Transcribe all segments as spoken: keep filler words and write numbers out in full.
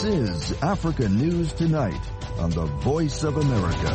This is Africa News Tonight on the Voice of America.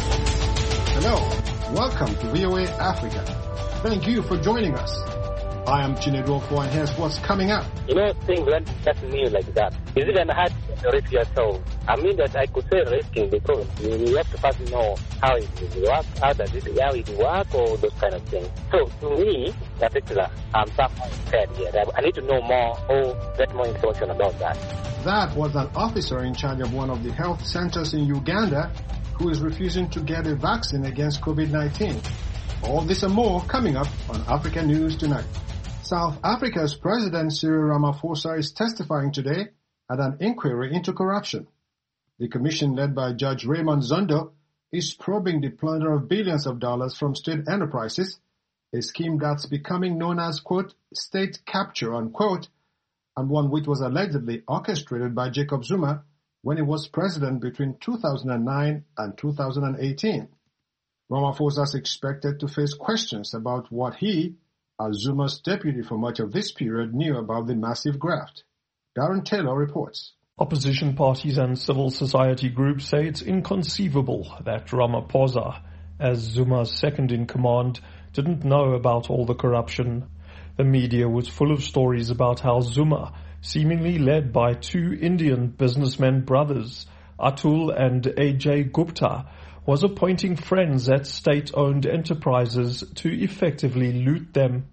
Hello, welcome to V O A Africa. Thank you for joining us. I am Chinedu Ofo, and here's what's coming up. You know, things that that's new like that. Is it an hard to risk yourself? I mean that I could say risking because you have to first know how it will work, how does it, how it work, or those kind of things. So to me, in particular, I'm somewhat scared here. I need to know more or get more information about that. That was an officer in charge of one of the health centers in Uganda who is refusing to get a vaccine against COVID nineteen. All this and more coming up on Africa News Tonight. South Africa's President Cyril Ramaphosa is testifying today at an inquiry into corruption. The commission led by Judge Raymond Zondo is probing the plunder of billions of dollars from state enterprises, a scheme that's becoming known as, quote, state capture, unquote, and one which was allegedly orchestrated by Jacob Zuma when he was president between two thousand nine and two thousand eighteen. Ramaphosa is expected to face questions about what he, as Zuma's deputy for much of this period, knew about the massive graft. Darren Taylor reports. Opposition parties and civil society groups say it's inconceivable that Ramaphosa, as Zuma's second-in-command, didn't know about all the corruption. The media was full of stories about how Zuma, seemingly led by two Indian businessmen brothers, Atul and A J Gupta, was appointing friends at state-owned enterprises to effectively loot them.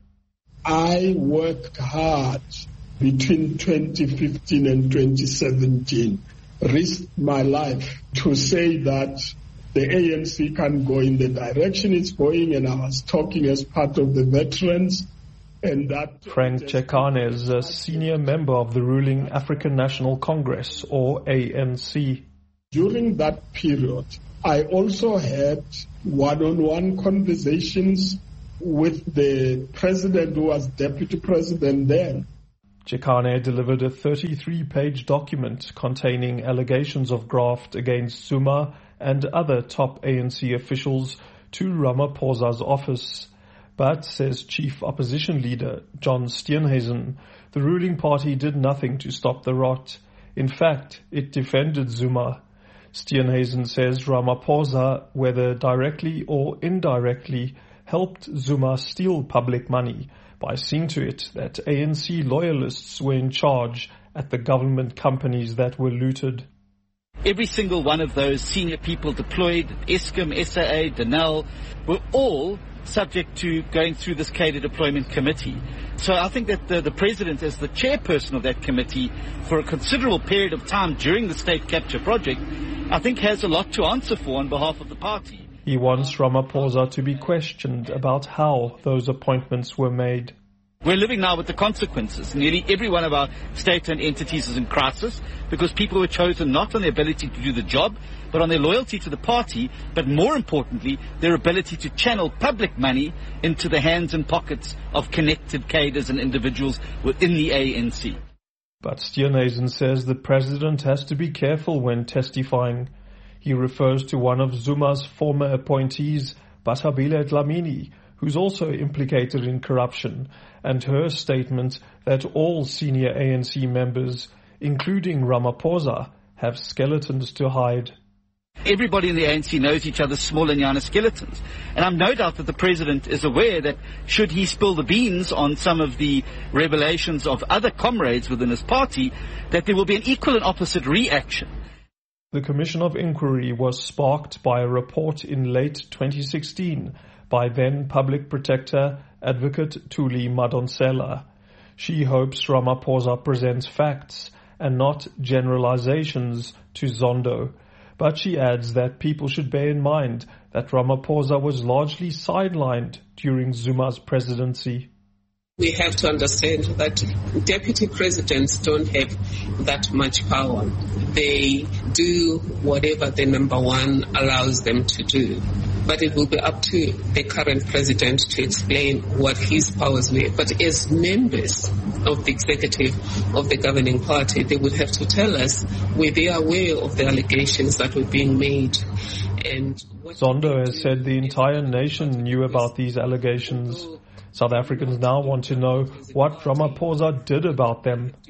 I worked hard between twenty fifteen and twenty seventeen, risked my life to say that the A N C can go in the direction it's going, and I was talking as part of the veterans. And that Frank Chekane is a senior member of the ruling African National Congress, or A N C. During that period, I also had one-on-one conversations with the president who was deputy president then. Chekane delivered a thirty-three page document containing allegations of graft against Zuma and other top A N C officials to Ramaphosa's office. But, says Chief Opposition Leader John Steenhuisen, the ruling party did nothing to stop the rot. In fact, it defended Zuma. Steenhuisen says Ramaphosa, whether directly or indirectly, helped Zuma steal public money by seeing to it that A N C loyalists were in charge at the government companies that were looted. Every single one of those senior people deployed, Eskom, S A A, Denel, were all subject to going through this cadre deployment committee. So I think that the, the president, as the chairperson of that committee for a considerable period of time during the state capture project, I think has a lot to answer for on behalf of the party. He wants Ramaphosa to be questioned about how those appointments were made. We're living now with the consequences. Nearly every one of our state-owned entities is in crisis because people were chosen not on their ability to do the job, but on their loyalty to the party, but more importantly, their ability to channel public money into the hands and pockets of connected cadres and individuals within the A N C. But Steenhuisen says the president has to be careful when testifying. He refers to one of Zuma's former appointees, Bathabile Dlamini, who's also implicated in corruption, and her statement that all senior A N C members, including Ramaphosa, have skeletons to hide. Everybody in the A N C knows each other's small and Yana skeletons. And I'm no doubt that the president is aware that should he spill the beans on some of the revelations of other comrades within his party, that there will be an equal and opposite reaction. The Commission of Inquiry was sparked by a report in late twenty sixteen by then Public Protector Advocate Thuli Madonsela. She hopes Ramaphosa presents facts and not generalizations to Zondo. But she adds that people should bear in mind that Ramaphosa was largely sidelined during Zuma's presidency. We have to understand that deputy presidents don't have that much power. They do whatever the number one allows them to do. But it will be up to the current president to explain what his powers were. But as members of the executive of the governing party, they would have to tell us were they aware of the allegations that were being made. And Zondo has said the entire nation knew about these allegations. South Africans now want to know what Ramaphosa did about them.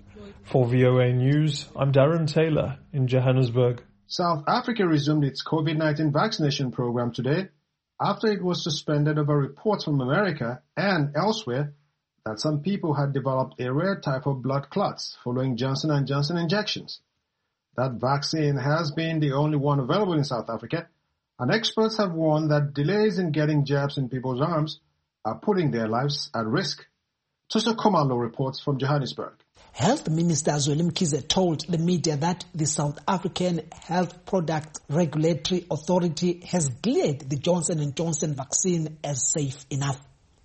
For V O A News, I'm Darren Taylor in Johannesburg. South Africa resumed its COVID nineteen vaccination program today after it was suspended over reports from America and elsewhere that some people had developed a rare type of blood clots following Johnson and Johnson injections. That vaccine has been the only one available in South Africa, and experts have warned that delays in getting jabs in people's arms are putting their lives at risk. Tuso Komalo reports from Johannesburg. Health Minister Zweli Mkhize told the media that the South African Health Product Regulatory Authority has cleared the Johnson and Johnson vaccine as safe enough.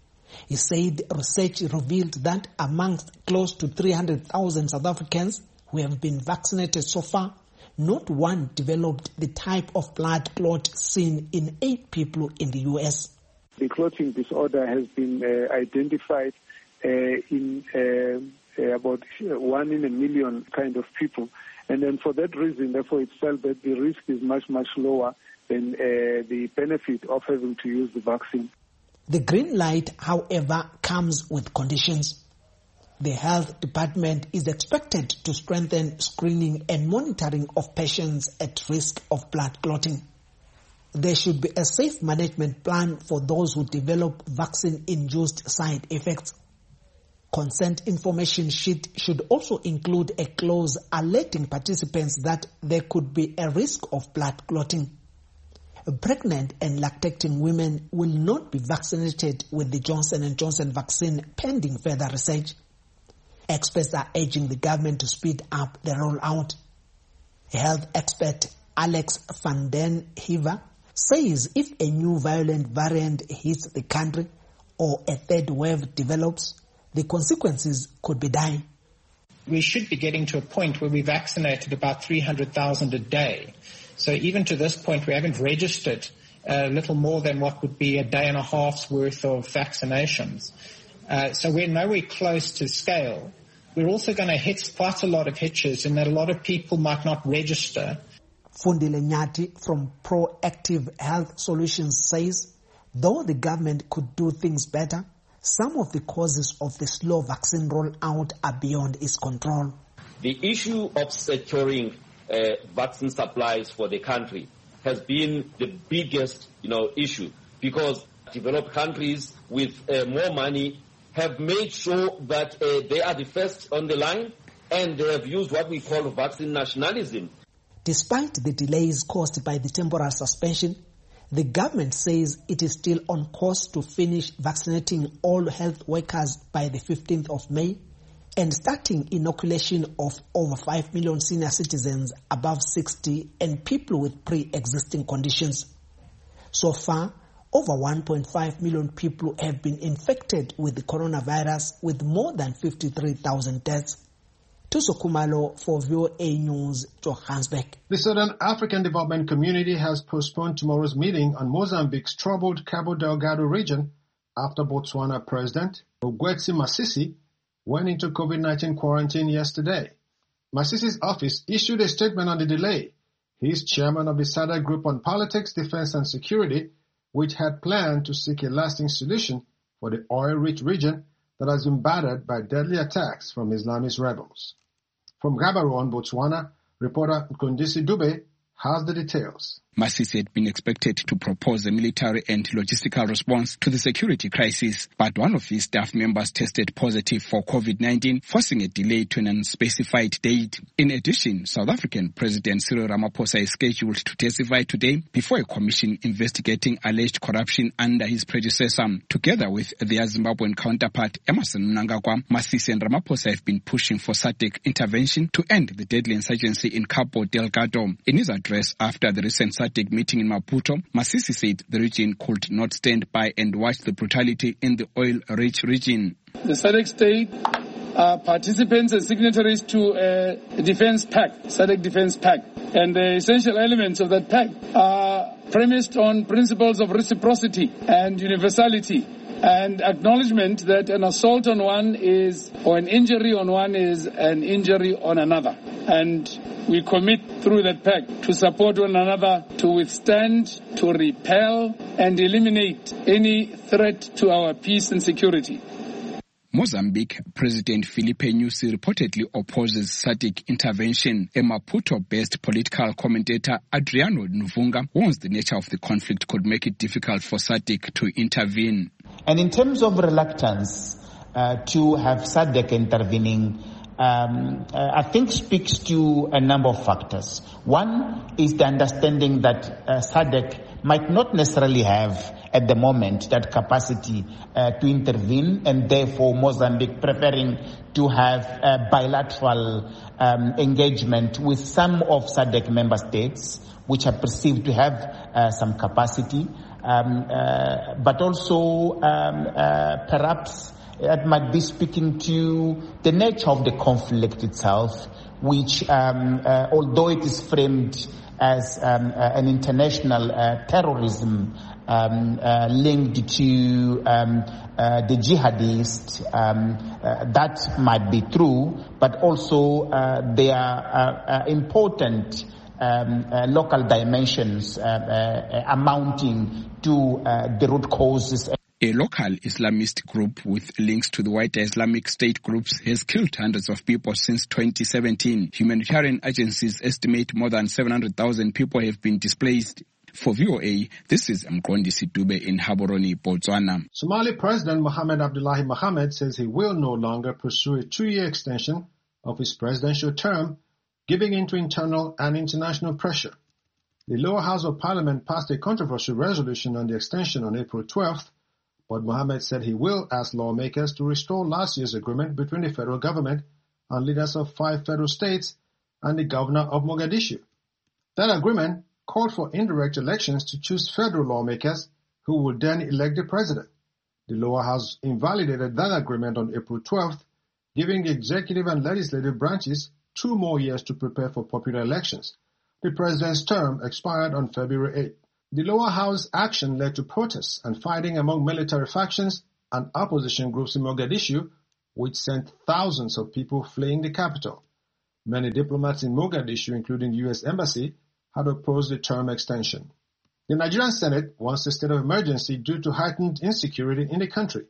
He said research revealed that amongst close to three hundred thousand South Africans who have been vaccinated so far, not one developed the type of blood clot seen in eight people in the U S. The clotting disorder has been uh, identified uh, in uh, uh, about one in a million kind of people. And then for that reason, therefore, it's felt that the risk is much, much lower than uh, the benefit of having to use the vaccine. The green light, however, comes with conditions. The health department is expected to strengthen screening and monitoring of patients at risk of blood clotting. There should be a safe management plan for those who develop vaccine-induced side effects. Consent information sheet should also include a clause alerting participants that there could be a risk of blood clotting. Pregnant and lactating women will not be vaccinated with the Johnson and Johnson vaccine pending further research. Experts are urging the government to speed up the rollout. Health expert Alex van den Heever says if a new violent variant hits the country or a third wave develops, the consequences could be dire. We should be getting to a point where we vaccinated about three hundred thousand a day. So even to this point, we haven't registered a little more than what would be a day and a half's worth of vaccinations. Uh, so we're nowhere close to scale. We're also going to hit quite a lot of hitches in that a lot of people might not register. Fundile Nyati from Proactive Health Solutions says, though the government could do things better, some of the causes of the slow vaccine rollout are beyond its control. The issue of securing uh, vaccine supplies for the country has been the biggest, you know, issue, because developed countries with uh, more money have made sure that uh, they are the first on the line, and they have used what we call vaccine nationalism. Despite the delays caused by the temporary suspension, the government says it is still on course to finish vaccinating all health workers by the fifteenth of May and starting inoculation of over five million senior citizens above sixty and people with pre-existing conditions. So far, over one point five million people have been infected with the coronavirus, with more than fifty-three thousand deaths. Tuso Kumalo for V O A News, Johannesburg. The Southern African Development Community has postponed tomorrow's meeting on Mozambique's troubled Cabo Delgado region after Botswana President Mokgweetsi Masisi went into COVID nineteen quarantine yesterday. Masisi's office issued a statement on the delay. He is chairman of the SADC Group on Politics, Defense and Security, which had planned to seek a lasting solution for the oil-rich region that has been battered by deadly attacks from Islamist rebels. From Gaborone, Botswana, reporter Nkondisi Dube has the details. Masisi had been expected to propose a military and logistical response to the security crisis, but one of his staff members tested positive for COVID nineteen, forcing a delay to an unspecified date. In addition, South African President Cyril Ramaphosa is scheduled to testify today before a commission investigating alleged corruption under his predecessor. Together with their Zimbabwean counterpart Emmerson Mnangagwa, Masisi and Ramaphosa have been pushing for SADC intervention to end the deadly insurgency in Cabo Delgado. In his address after the recent SADC meeting in Maputo, Masisi said the region could not stand by and watch the brutality in the oil-rich region. The SADC state are participants and signatories to a defense pact, SADC Defense Pact, and the essential elements of that pact are premised on principles of reciprocity and universality, and acknowledgement that an assault on one is, or an injury on one is an injury on another. And we commit through that pact to support one another, to withstand, to repel, and eliminate any threat to our peace and security. Mozambique President Filipe Nyusi reportedly opposes S A D C intervention. A Maputo-based political commentator Adriano Nvunga warns the nature of the conflict could make it difficult for S A D C to intervene. And in terms of reluctance uh, to have S A D C intervening, um, uh, I think speaks to a number of factors. One is the understanding that uh, S A D C might not necessarily have at the moment that capacity uh, to intervene, and therefore Mozambique preferring to have a bilateral um, engagement with some of S A D C member states which are perceived to have uh, some capacity, um, uh, but also um, uh, perhaps it might be speaking to the nature of the conflict itself, which um, uh, although it is framed as um, uh, an international uh, terrorism um, uh, linked to um, uh, the jihadists, um, uh, that might be true, but also uh, there are uh, uh, important um, uh, local dimensions uh, uh, amounting to uh, the root causes. A local Islamist group with links to the wider Islamic State groups has killed hundreds of people since twenty seventeen. Humanitarian agencies estimate more than seven hundred thousand people have been displaced. For V O A, this is Mkondi Sitube in Gaborone, Botswana. Somali President Mohamed Abdullahi Mohamed says he will no longer pursue a two-year extension of his presidential term, giving in to internal and international pressure. The lower house of parliament passed a controversial resolution on the extension on April twelfth, but Mohamed said he will ask lawmakers to restore last year's agreement between the federal government and leaders of five federal states and the governor of Mogadishu. That agreement called for indirect elections to choose federal lawmakers who would then elect the president. The lower house invalidated that agreement on April twelfth, giving the executive and legislative branches two more years to prepare for popular elections. The president's term expired on February eighth. The lower house action led to protests and fighting among military factions and opposition groups in Mogadishu, which sent thousands of people fleeing the capital. Many diplomats in Mogadishu, including the U S Embassy, had opposed the term extension. The Nigerian Senate wants a state of emergency due to heightened insecurity in the country.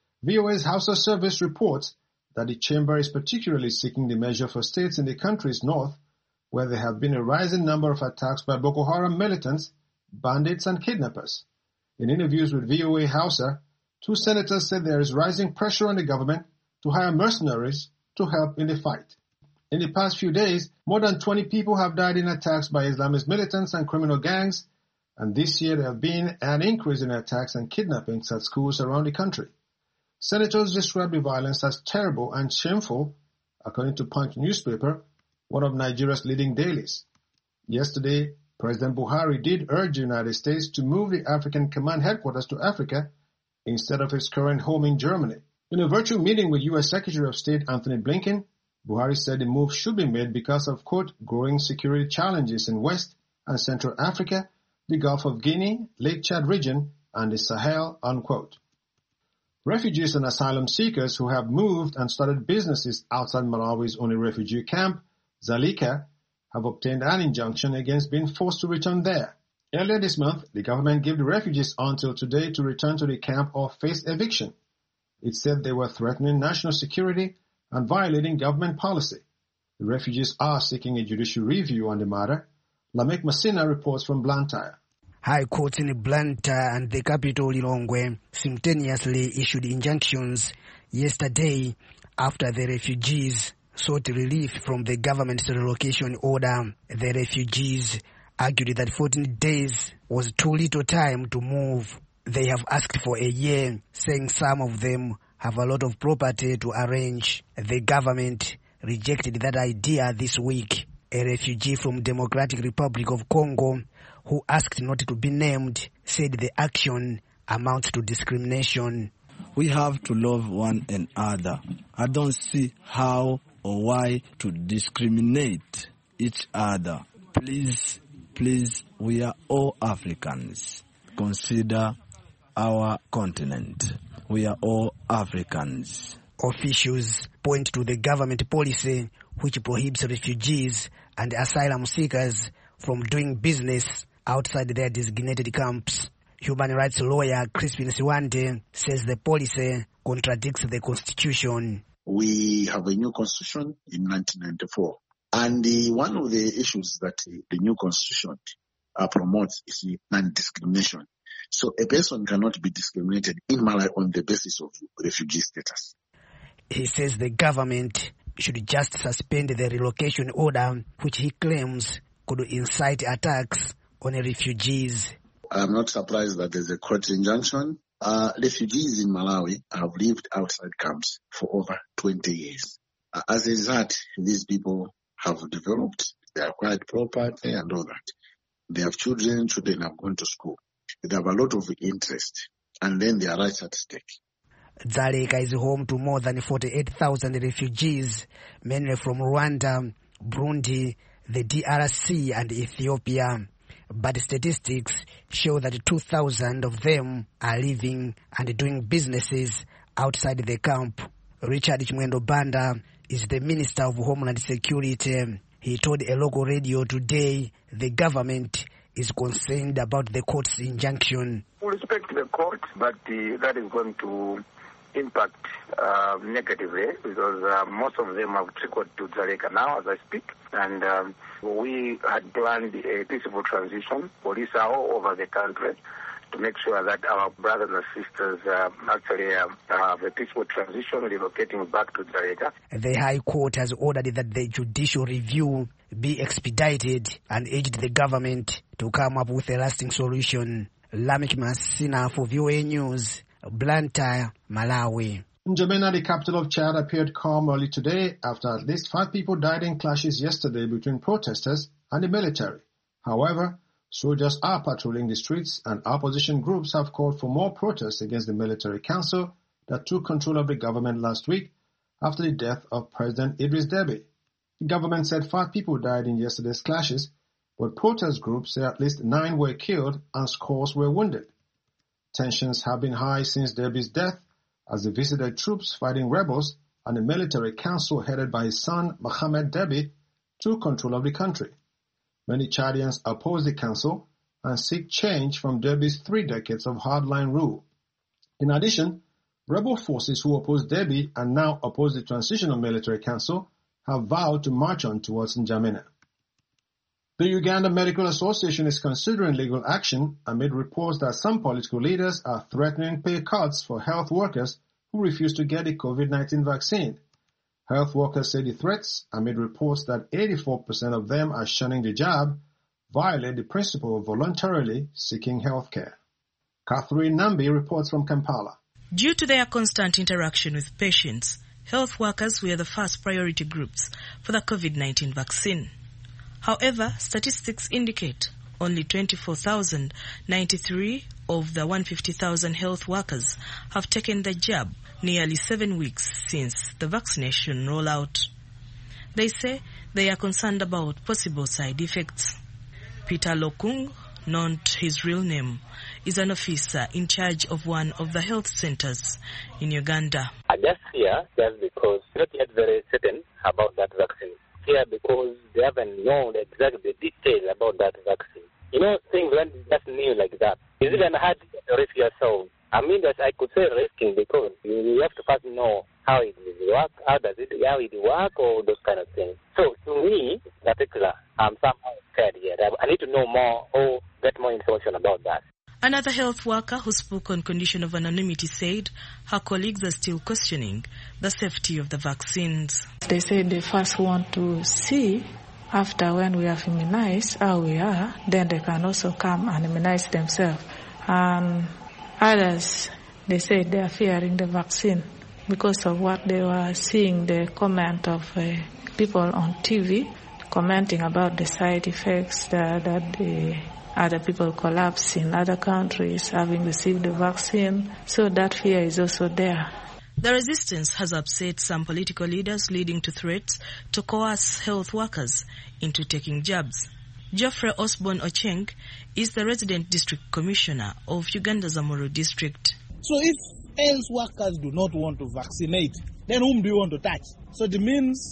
V O A's House of Service reports that the chamber is particularly seeking the measure for states in the country's north, where there have been a rising number of attacks by Boko Haram militants, bandits and kidnappers. In interviews with V O A Hausa, two senators said there is rising pressure on the government to hire mercenaries to help in the fight. In the past few days, more than twenty people have died in attacks by Islamist militants and criminal gangs, and this year there have been an increase in attacks and kidnappings at schools around the country. Senators described the violence as terrible and shameful, according to Punch newspaper, one of Nigeria's leading dailies. Yesterday, President Buhari did urge the United States to move the African Command headquarters to Africa instead of its current home in Germany. In a virtual meeting with U S Secretary of State Anthony Blinken, Buhari said the move should be made because of, quote, growing security challenges in West and Central Africa, the Gulf of Guinea, Lake Chad region, and the Sahel, unquote. Refugees and asylum seekers who have moved and started businesses outside Malawi's only refugee camp, Zalika, have obtained an injunction against being forced to return there. Earlier this month, the government gave the refugees until today to return to the camp or face eviction. It said they were threatening national security and violating government policy. The refugees are seeking a judicial review on the matter. Lamek Masina reports from Blantyre. High Court in Blantyre and the capital Lilongwe simultaneously issued injunctions yesterday after the refugees sought relief from the government's relocation order. The refugees argued that fourteen days was too little time to move. They have asked for a year, saying some of them have a lot of property to arrange. The government rejected that idea this week. A refugee from Democratic Republic of Congo who asked not to be named said the action amounts to discrimination. We have to love one another. I don't see how or why to discriminate each other. Please, please, we are all Africans. Consider our continent. We are all Africans. Officials point to the government policy which prohibits refugees and asylum seekers from doing business outside their designated camps. Human rights lawyer Crispin Siwande says the policy contradicts the constitution. We have a new constitution in nineteen ninety-four. And the, one of the issues that the new constitution uh, promotes is non-discrimination. So a person cannot be discriminated in Malawi on the basis of refugee status. He says the government should just suspend the relocation order, which he claims could incite attacks on refugees. I'm not surprised that there's a court injunction. Uh, refugees in Malawi have lived outside camps for over twenty years. Uh, as a result, these people have developed, they acquired property and all that. They have children, children have gone to school. They have a lot of interest, and then their rights at stake. Dzaleka is home to more than forty-eight thousand refugees, mainly from Rwanda, Burundi, the D R C and Ethiopia. But statistics show that two thousand of them are living and doing businesses outside the camp. Richard Chimwendo Banda is the Minister of Homeland Security. He told a local radio today the government is concerned about the court's injunction. We respect the court, but uh, that is going to impact uh, negatively because uh, most of them have trickled to Dzaleka now as I speak. And um, we had planned a peaceful transition. Police are all over the country to make sure that our brothers and sisters uh, actually uh, have a peaceful transition, relocating back to Dzaleka. The High Court has ordered that the judicial review be expedited and urged the government to come up with a lasting solution. Lamik Masina for V O A News, Blantyre, Malawi. N'Djamena, the capital of Chad, appeared calm early today after at least five people died in clashes yesterday between protesters and the military. However, soldiers are patrolling the streets and opposition groups have called for more protests against the military council that took control of the government last week after the death of President Idris Deby. The government said five people died in yesterday's clashes, but protest groups say at least nine were killed and scores were wounded. Tensions have been high since Deby's death as he visited troops fighting rebels and the military council headed by his son Mohamed Deby took control of the country. Many Chadians oppose the council and seek change from Deby's three decades of hardline rule. In addition, rebel forces who oppose Deby and now oppose the transitional military council have vowed to march on towards N'Djamena. The Uganda Medical Association is considering legal action amid reports that some political leaders are threatening pay cuts for health workers who refuse to get the COVID nineteen vaccine. Health workers say the threats, amid reports that eighty-four percent of them are shunning the job, violate the principle of voluntarily seeking health care. Catherine Nambi reports from Kampala. Due to their constant interaction with patients, health workers were the first priority groups for the COVID nineteen vaccine. However, statistics indicate only twenty-four thousand ninety-three of the one hundred fifty thousand health workers have taken the jab nearly seven weeks since the vaccination rollout. They say they are concerned about possible side effects. Peter Lokung, not his real name, is an officer in charge of one of the health centers in Uganda. I just fear just because not yet very certain about that vaccine. Here because they haven't known exactly the details about that vaccine. You know, things when just new like that. Is it an hard risk yourself? I mean that I could say risking because you have to first know how it will work, how does it how it work, or those kind of things. So to me, in particular, I'm somehow scared here. I need to know more or get more information about that. Another health worker who spoke on condition of anonymity said her colleagues are still questioning the safety of the vaccines. They say they first want to see after when we have immunized how we are, then they can also come and immunize themselves. And others, they say they are fearing the vaccine because of what they were seeing, the comment of uh, people on T V commenting about the side effects that, that the other people collapse in other countries having received the vaccine. So that fear is also there. The resistance has upset some political leaders, leading to threats to coerce health workers into taking jabs. Geoffrey Osborne Ocheng is the resident district commissioner of Uganda's Amuru district. So if health workers do not want to vaccinate, then whom do you want to touch? So it means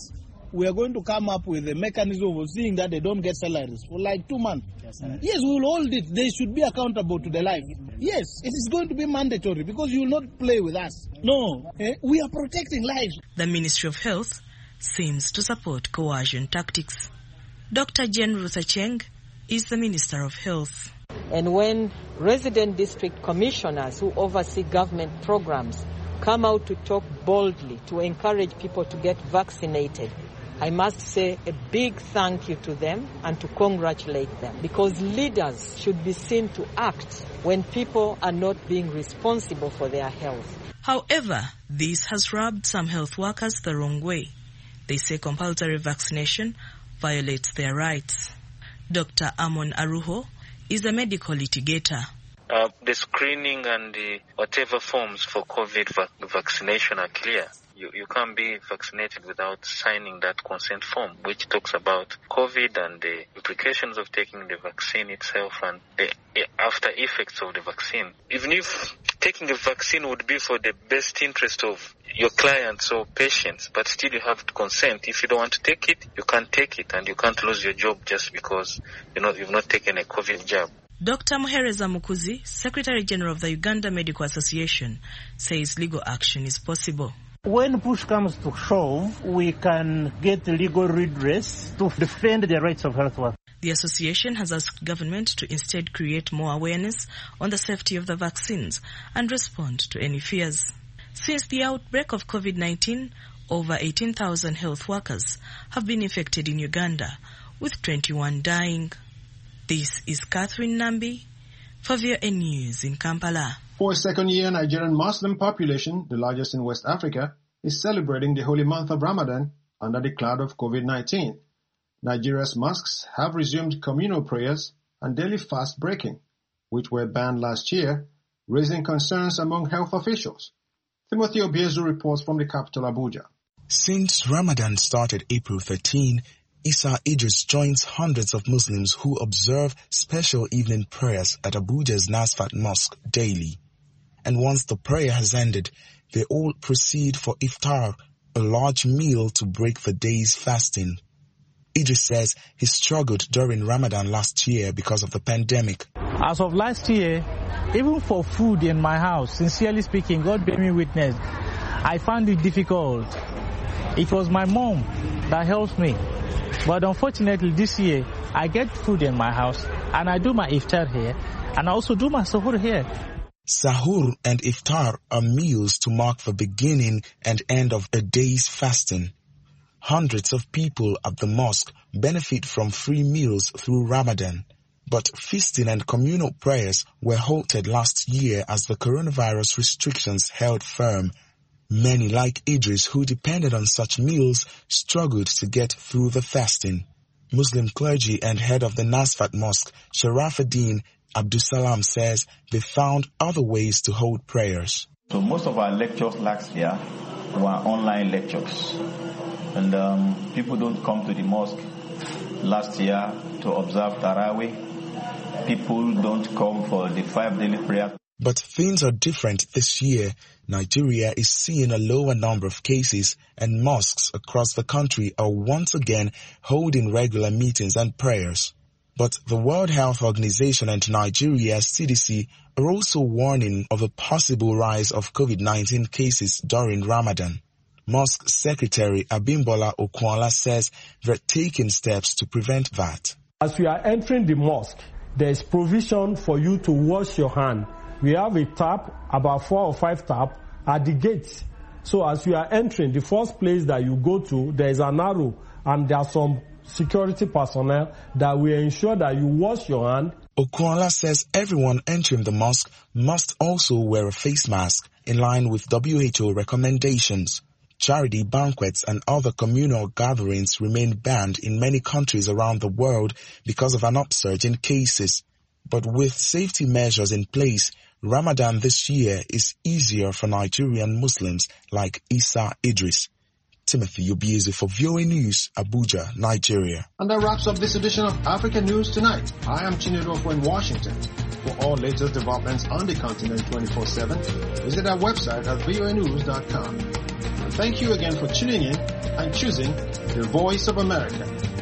we are going to come up with a mechanism of seeing that they don't get salaries for like two months. Yes, yes, we will hold it. They should be accountable to the life. Yes, it is going to be mandatory because you will not play with us. No, eh? We are protecting lives. The Ministry of Health seems to support coercion tactics. Doctor Jen Ruth Acheng is the Minister of Health. And when resident district commissioners who oversee government programs come out to talk boldly to encourage people to get vaccinated, I must say a big thank you to them and to congratulate them, because leaders should be seen to act when people are not being responsible for their health. However, this has rubbed some health workers the wrong way. They say compulsory vaccination violates their rights. Doctor Amon Aruho is a medical litigator. Uh, the screening and the whatever forms for COVID vac- vaccination are clear. You, you can't be vaccinated without signing that consent form, which talks about COVID and the implications of taking the vaccine itself and the after effects of the vaccine. Even if taking a vaccine would be for the best interest of your clients or patients, but still you have to consent. If you don't want to take it, you can't take it, and you can't lose your job just because you know you've not taken a COVID jab. Doctor Muhereza Mukuzi, Secretary General of the Uganda Medical Association, says legal action is possible. When push comes to shove, we can get legal redress to defend the rights of health workers. The association has asked government to instead create more awareness on the safety of the vaccines and respond to any fears. Since the outbreak of COVID nineteen, over eighteen thousand health workers have been infected in Uganda, with twenty-one dying. This is Catherine Nambi for V O A News in Kampala. For a second year, Nigerian Muslim population, the largest in West Africa, is celebrating the holy month of Ramadan under the cloud of COVID nineteen. Nigeria's mosques have resumed communal prayers and daily fast breaking, which were banned last year, raising concerns among health officials. Timothy Obiezu reports from the capital, Abuja. Since Ramadan started April thirteenth, Issa Idris joins hundreds of Muslims who observe special evening prayers at Abuja's Nasfat Mosque daily. And once the prayer has ended, they all proceed for iftar, a large meal to break the day's fasting. Idris says he struggled during Ramadan last year because of the pandemic. As of last year, even for food in my house, sincerely speaking, God bear me witness, I found it difficult. It was my mom that helped me. But unfortunately this year, I get food in my house and I do my iftar here and I also do my sahur here. Sahur and iftar are meals to mark the beginning and end of a day's fasting. Hundreds of people at the mosque benefit from free meals through Ramadan. But feasting and communal prayers were halted last year as the coronavirus restrictions held firm. Many, like Idris, who depended on such meals, struggled to get through the fasting. Muslim clergy and head of the Nasfat Mosque, Sharafuddin Abdusalam, says they found other ways to hold prayers. So most of our lectures last year were online lectures. And um, people don't come to the mosque last year to observe Taraweeh. People don't come for the five daily prayer. But things are different this year. Nigeria is seeing a lower number of cases and mosques across the country are once again holding regular meetings and prayers. But the World Health Organization and Nigeria's C D C are also warning of a possible rise of COVID nineteen cases during Ramadan. Mosque Secretary Abimbola Okwala says they're taking steps to prevent that. As you are entering the mosque, there is provision for you to wash your hand. We have a tap, about four or five taps, at the gates. So as you are entering, the first place that you go to, there is an arrow, and there are some security personnel that will ensure that you wash your hand. Okwala says everyone entering the mosque must also wear a face mask in line with W H O recommendations. Charity banquets and other communal gatherings remain banned in many countries around the world because of an upsurge in cases. But with safety measures in place, Ramadan this year is easier for Nigerian Muslims like Issa Idris. Timothy Obiezu for V O A News, Abuja, Nigeria. And that wraps up this edition of Africa News Tonight. I am Chinedu Ofo in Washington. For all latest developments on the continent twenty-four seven, visit our website at voa news dot com. And thank you again for tuning in. and choosing the Voice of America.